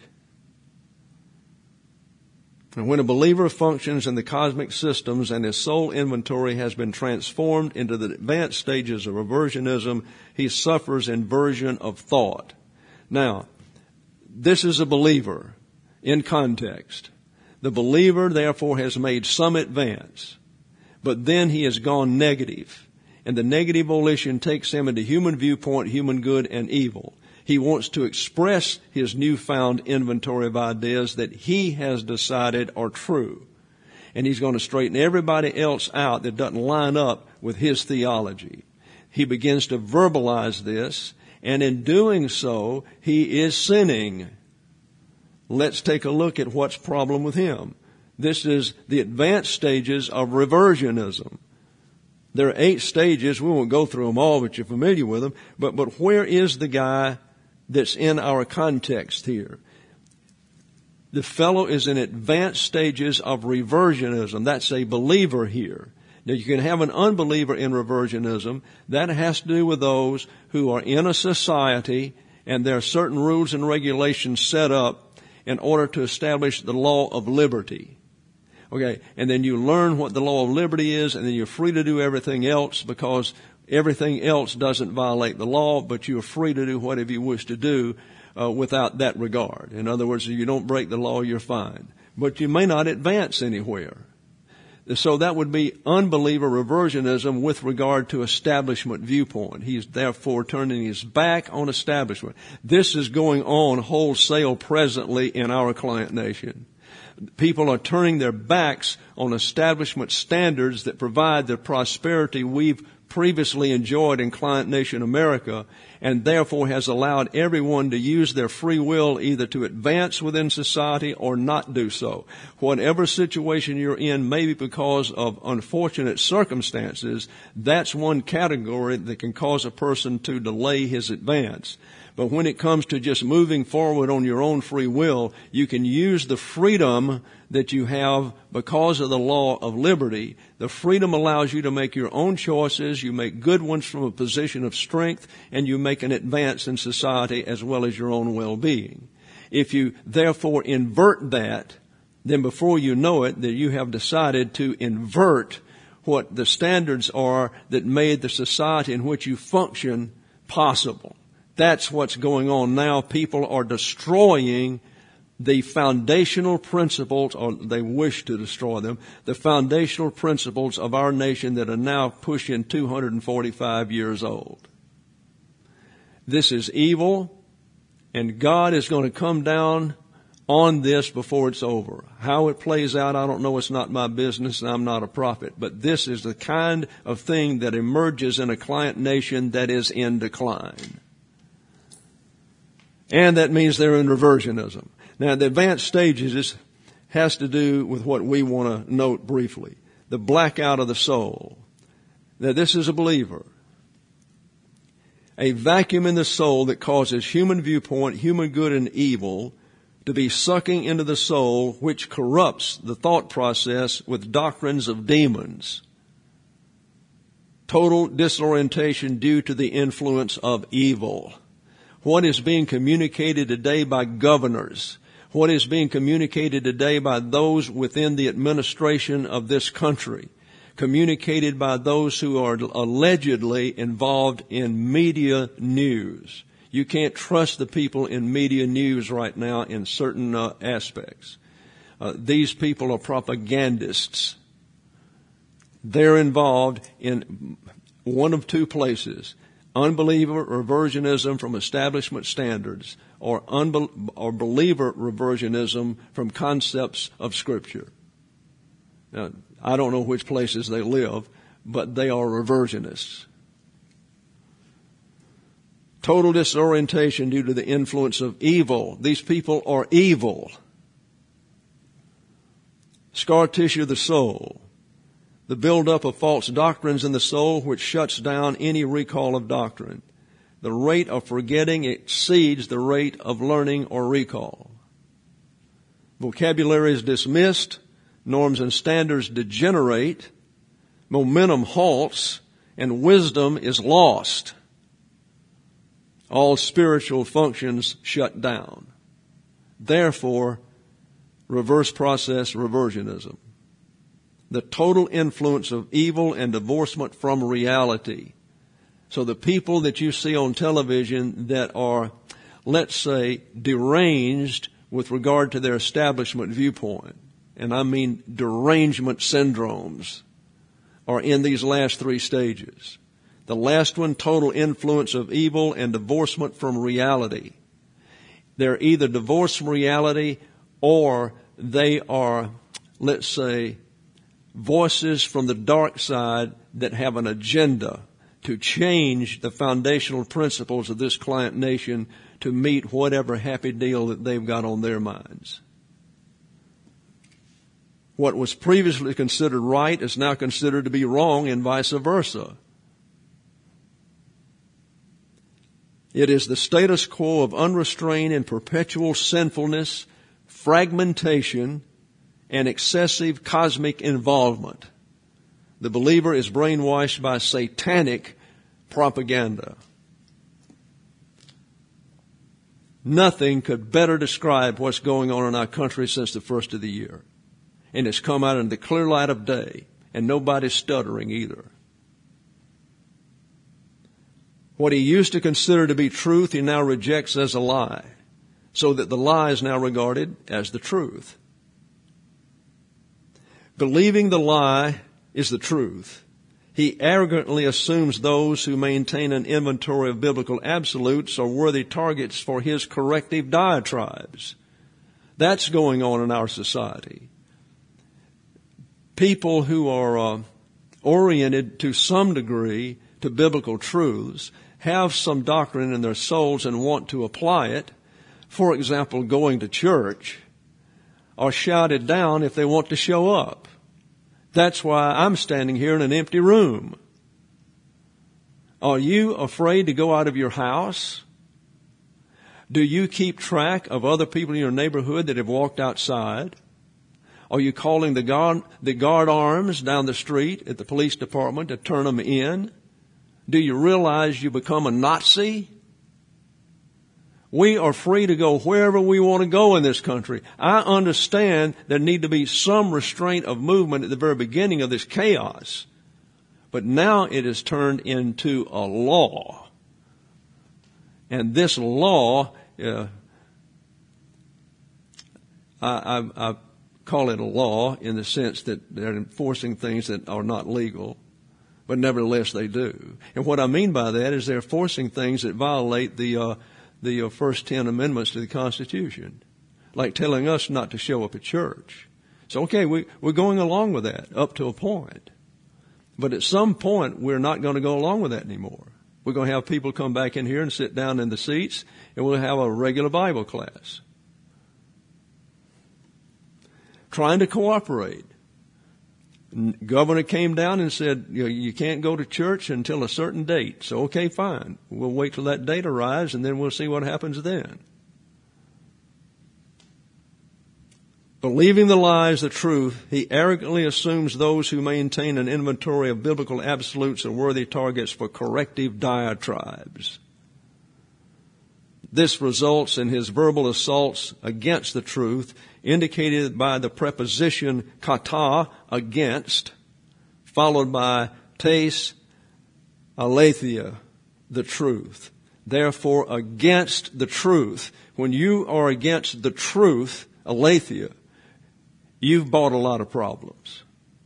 And when a believer functions in the cosmic systems and his soul inventory has been transformed into the advanced stages of reversionism, he suffers inversion of thought. Now, this is a believer in context. The believer, therefore, has made some advance, but then he has gone negative, and the negative volition takes him into human viewpoint, human good and evil. He wants to express his newfound inventory of ideas that he has decided are true. And he's going to straighten everybody else out that doesn't line up with his theology. He begins to verbalize this, and in doing so, he is sinning. Let's take a look at what's the problem with him. This is the advanced stages of reversionism. There are eight stages. We won't go through them all, but you're familiar with them. But, but where is the guy that's in our context here? The fellow is in advanced stages of reversionism. That's a believer here. Now, you can have an unbeliever in reversionism. That has to do with those who are in a society and there are certain rules and regulations set up in order to establish the law of liberty. Okay, and then you learn what the law of liberty is, and then you're free to do everything else because everything else doesn't violate the law, but you're free to do whatever you wish to do uh, without that regard. In other words, if you don't break the law, you're fine. But you may not advance anywhere. So that would be unbeliever reversionism with regard to establishment viewpoint. He's therefore turning his back on establishment. This is going on wholesale presently in our client nation. People are turning their backs on establishment standards that provide the prosperity we've previously enjoyed in client nation America, and therefore has allowed everyone to use their free will either to advance within society or not do so. Whatever situation you're in, maybe because of unfortunate circumstances, that's one category that can cause a person to delay his advance. But when it comes to just moving forward on your own free will, you can use the freedom that you have because of the law of liberty. The freedom allows you to make your own choices. You make good ones from a position of strength, and you make an advance in society as well as your own well-being. If you therefore invert that, then before you know it, that you have decided to invert what the standards are that made the society in which you function possible. That's what's going on now. People are destroying the foundational principles, or they wish to destroy them, the foundational principles of our nation that are now pushing two hundred forty-five years old. This is evil, and God is going to come down on this before it's over. How it plays out, I don't know. It's not my business, and I'm not a prophet. But this is the kind of thing that emerges in a client nation that is in decline. And that means they're in reversionism. Now, the advanced stages has to do with what we want to note briefly. The blackout of the soul. Now, this is a believer. A vacuum in the soul that causes human viewpoint, human good and evil, to be sucking into the soul, which corrupts the thought process with doctrines of demons. Total disorientation due to the influence of evil. What is being communicated today by governors, what is being communicated today by those within the administration of this country, communicated by those who are allegedly involved in media news. You can't trust the people in media news right now in certain uh, aspects. Uh, these people are propagandists. They're involved in one of two places. Unbeliever reversionism from establishment standards, or, unbel- or believer reversionism from concepts of Scripture. Now, I don't know which places they live, but they are reversionists. Total disorientation due to the influence of evil. These people are evil. Scar tissue of the soul. The buildup of false doctrines in the soul, which shuts down any recall of doctrine. The rate of forgetting exceeds the rate of learning or recall. Vocabulary is dismissed. Norms and standards degenerate. Momentum halts, and wisdom is lost. All spiritual functions shut down. Therefore, reverse process reversionism. The total influence of evil and divorcement from reality. So the people that you see on television that are, let's say, deranged with regard to their establishment viewpoint, and I mean derangement syndromes, are in these last three stages. The last one, total influence of evil and divorcement from reality. They're either divorced from reality, or they are, let's say, voices from the dark side that have an agenda to change the foundational principles of this client nation to meet whatever happy deal that they've got on their minds. What was previously considered right is now considered to be wrong, and vice versa. It is the status quo of unrestrained and perpetual sinfulness, fragmentation, and excessive cosmic involvement. The believer is brainwashed by satanic propaganda. Nothing could better describe what's going on in our country since the first of the year. And it's come out in the clear light of day, and nobody's stuttering either. What he used to consider to be truth, he now rejects as a lie, so that the lie is now regarded as the truth. Believing the lie is the truth. He arrogantly assumes those who maintain an inventory of biblical absolutes are worthy targets for his corrective diatribes. That's going on in our society. People who are uh, oriented to some degree to biblical truths have some doctrine in their souls and want to apply it. For example, going to church, are shouted down if they want to show up. That's why I'm standing here in an empty room. Are you afraid to go out of your house? Do you keep track of other people in your neighborhood that have walked outside? Are you calling the guard, the guard arms down the street at the police department to turn them in? Do you realize you become a Nazi? We are free to go wherever we want to go in this country. I understand there need to be some restraint of movement at the very beginning of this chaos. But now it has turned into a law. And this law, uh, I, I, I call it a law in the sense that they're enforcing things that are not legal, but nevertheless they do. And what I mean by that is they're forcing things that violate the uh, the uh, first ten amendments to the Constitution, like telling us not to show up at church. So, okay, we, we're going along with that up to a point. But at some point, we're not going to go along with that anymore. We're going to have people come back in here and sit down in the seats, and we'll have a regular Bible class. Trying to cooperate. Governor came down and said, you know, you can't go to church until a certain date. So, okay, fine. We'll wait till that date arrives, and then we'll see what happens then. Believing the lies, the truth, he arrogantly assumes those who maintain an inventory of biblical absolutes are worthy targets for corrective diatribes. This results in his verbal assaults against the truth, indicated by the preposition kata, against, followed by tes aletheia, the truth. Therefore, against the truth. When you are against the truth, aletheia, you've bought a lot of problems.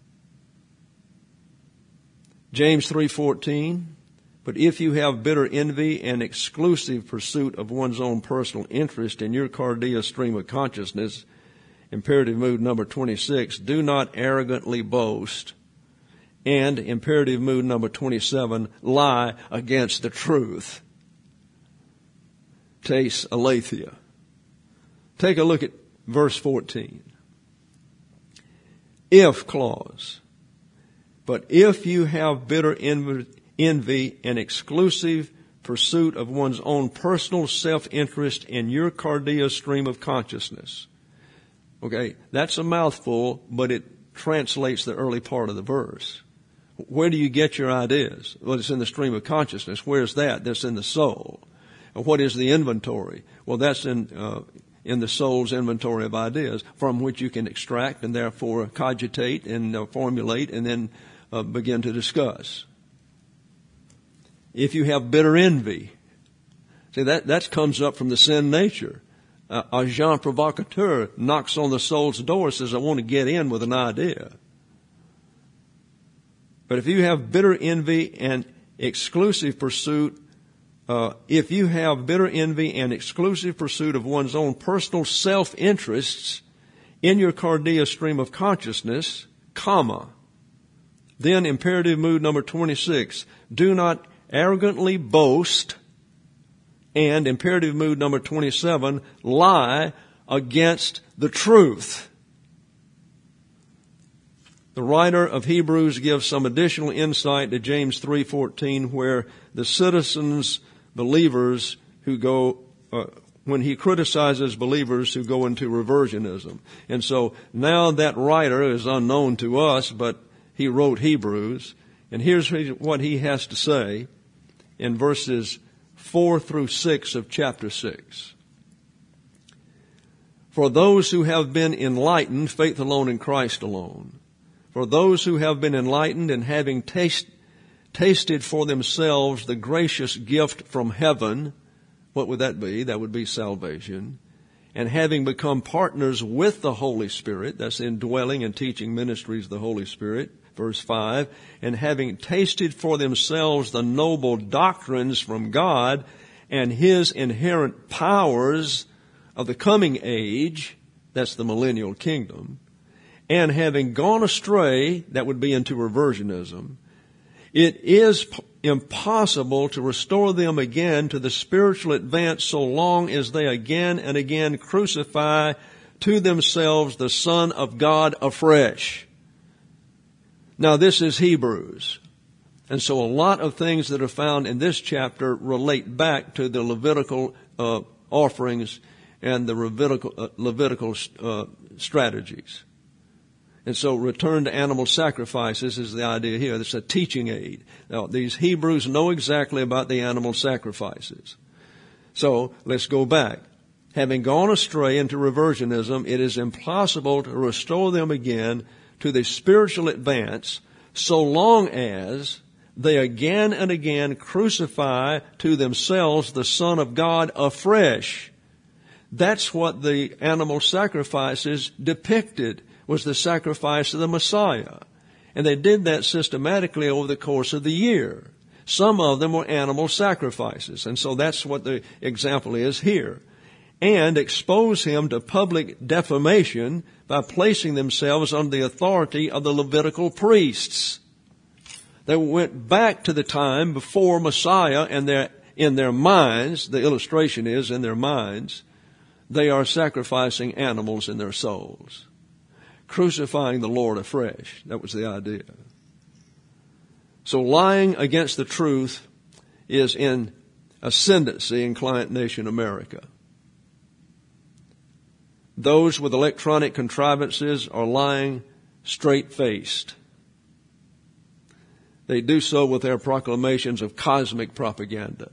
James three fourteen, but if you have bitter envy and exclusive pursuit of one's own personal interest in your cardia stream of consciousness, imperative mood number twenty-six, do not arrogantly boast. And imperative mood number twenty-seven, lie against the truth. Tes aletheia. Take a look at verse fourteen. If clause. But if you have bitter envy and exclusive pursuit of one's own personal self-interest in your cardia stream of consciousness. Okay, that's a mouthful, but it translates the early part of the verse. Where do you get your ideas? Well, it's in the stream of consciousness. Where's that? That's in the soul. And what is the inventory? Well, that's in uh, in the soul's inventory of ideas from which you can extract and therefore cogitate and uh, formulate and then uh, begin to discuss. If you have bitter envy, see, that, that comes up from the sin nature. Uh, agent provocateur knocks on the soul's door, says, I want to get in with an idea. But if you have bitter envy and exclusive pursuit, uh, if you have bitter envy and exclusive pursuit of one's own personal self-interests in your cardia stream of consciousness, comma, then imperative mood number twenty-six, do not arrogantly boast, and imperative mood number twenty-seven, lie against the truth. The writer of Hebrews gives some additional insight to James three fourteen, where the citizens, believers who go, uh, when he criticizes believers who go into reversionism. And so now that writer is unknown to us, but he wrote Hebrews. And here's what he has to say in verses four through six of chapter six. For those who have been enlightened, faith alone in Christ alone. For those who have been enlightened and having taste, tasted for themselves the gracious gift from heaven, what would that be? That would be salvation. And having become partners with the Holy Spirit, that's indwelling and teaching ministries of the Holy Spirit, verse five, and having tasted for themselves the noble doctrines from God and His inherent powers of the coming age, That's the millennial kingdom. And having gone astray, that would be into reversionism, it is p- impossible to restore them again to the spiritual advance so long as they again and again crucify to themselves the Son of God afresh. Now this is Hebrews. And so a lot of things that are found in this chapter relate back to the Levitical uh, offerings and the Levitical, uh, Levitical uh, strategies. And so return to animal sacrifices is the idea here. It's a teaching aid. Now, these Hebrews know exactly about the animal sacrifices. So let's go back. Having gone astray into reversionism, it is impossible to restore them again to the spiritual advance so long as they again and again crucify to themselves the Son of God afresh. That's what the animal sacrifices depicted, was the sacrifice of the Messiah. And they did that systematically over the course of the year. Some of them were animal sacrifices. And so that's what the example is here. And expose him to public defamation by placing themselves under the authority of the Levitical priests. They went back to the time before Messiah, and their, in their minds, the illustration is in their minds, they are sacrificing animals in their souls, crucifying the Lord afresh. That was the idea. So lying against the truth is in ascendancy in client nation America. Those with electronic contrivances are lying straight-faced. They do so with their proclamations of cosmic propaganda.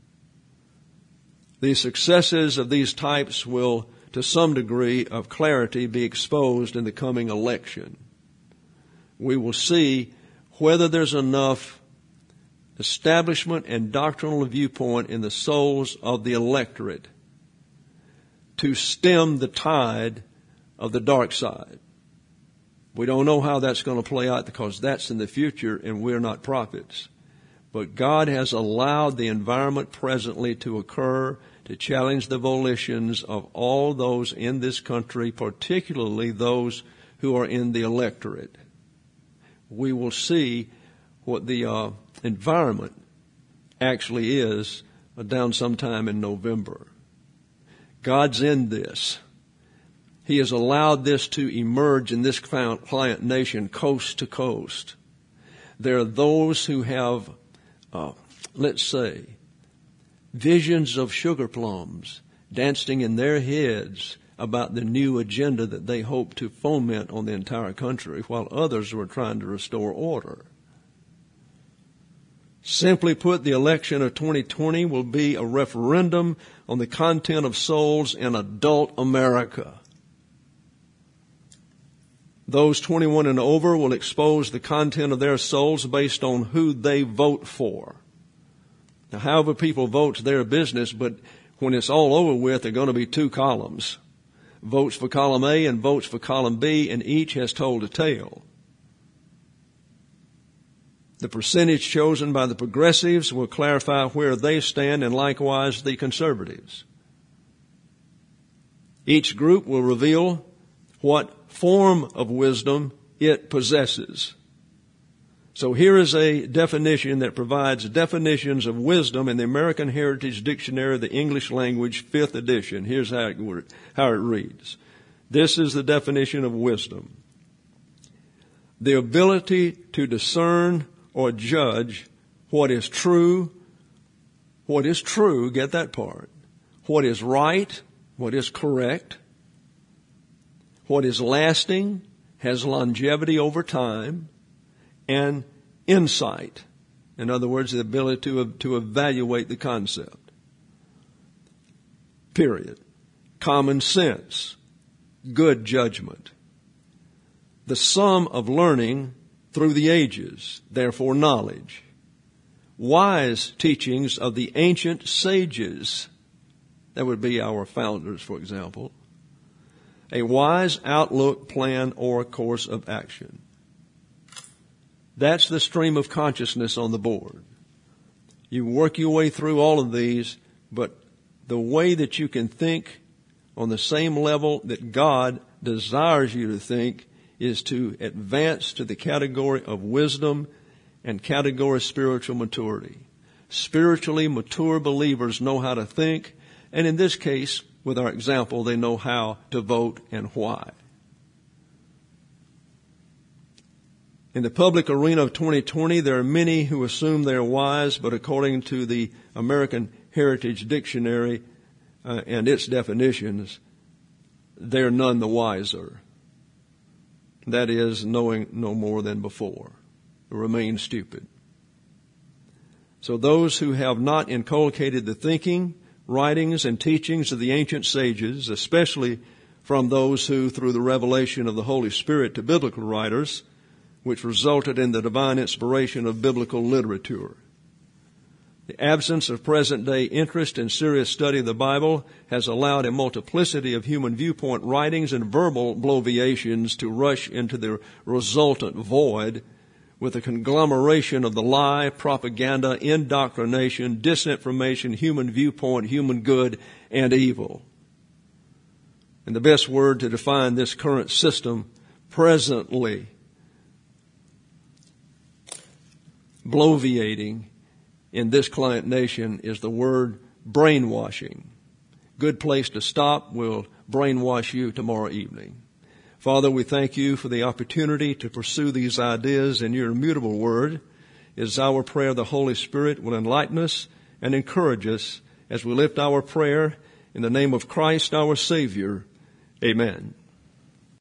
The successes of these types will, to some degree of clarity, be exposed in the coming election. We will see whether there's enough establishment and doctrinal viewpoint in the souls of the electorate to stem the tide of the dark side. We don't know how that's going to play out because that's in the future and we're not prophets. But God has allowed the environment presently to occur to challenge the volitions of all those in this country, particularly those who are in the electorate. We will see what the uh, environment actually is uh, down sometime in November. God's in this. He has allowed this to emerge in this client nation coast to coast. There are those who have, uh, let's say, visions of sugar plums dancing in their heads about the new agenda that they hope to foment on the entire country, while others were trying to restore order. Simply put, the election of twenty twenty will be a referendum on the content of souls in adult America. Those twenty-one and over will expose the content of their souls based on who they vote for. Now, however people vote's their business, but when it's all over with, there are going to be two columns. Votes for column A and votes for column B, and each has told a tale. The percentage chosen by the progressives will clarify where they stand, and likewise the conservatives. Each group will reveal what form of wisdom it possesses. So here is a definition that provides definitions of wisdom in the American Heritage Dictionary of the English Language, fifth edition. Here's how it, how it reads. This is the definition of wisdom. The ability to discern or judge what is true, what is true, get that part, what is right, what is correct, what is lasting, has longevity over time, and insight. In other words, the ability to, to evaluate the concept. Period. Common sense. Good judgment. The sum of learning through the ages, therefore knowledge. Wise teachings of the ancient sages. That would be our founders, for example. A wise outlook, plan, or course of action. That's the stream of consciousness on the board. You work your way through all of these, but the way that you can think on the same level that God desires you to think is to advance to the category of wisdom and category of spiritual maturity. Spiritually mature believers know how to think, and in this case, with our example, they know how to vote and why. In the public arena of twenty twenty, there are many who assume they're wise, but according to the American Heritage Dictionary uh, and its definitions, they're none the wiser. That is, knowing no more than before. Remain stupid. So those who have not inculcated the thinking, writings, and teachings of the ancient sages, especially from those who, through the revelation of the Holy Spirit to biblical writers, which resulted in the divine inspiration of biblical literature. The absence of present-day interest in serious study of the Bible has allowed a multiplicity of human viewpoint writings and verbal bloviations to rush into the resultant void with a conglomeration of the lie, propaganda, indoctrination, disinformation, human viewpoint, human good, and evil. And the best word to define this current system presently bloviating in this client nation is the word brainwashing. Good place to stop. We'll brainwash you tomorrow evening. Father, we thank you for the opportunity to pursue these ideas in your immutable word. It is our prayer the Holy Spirit will enlighten us and encourage us as we lift our prayer in the name of Christ our Savior. Amen.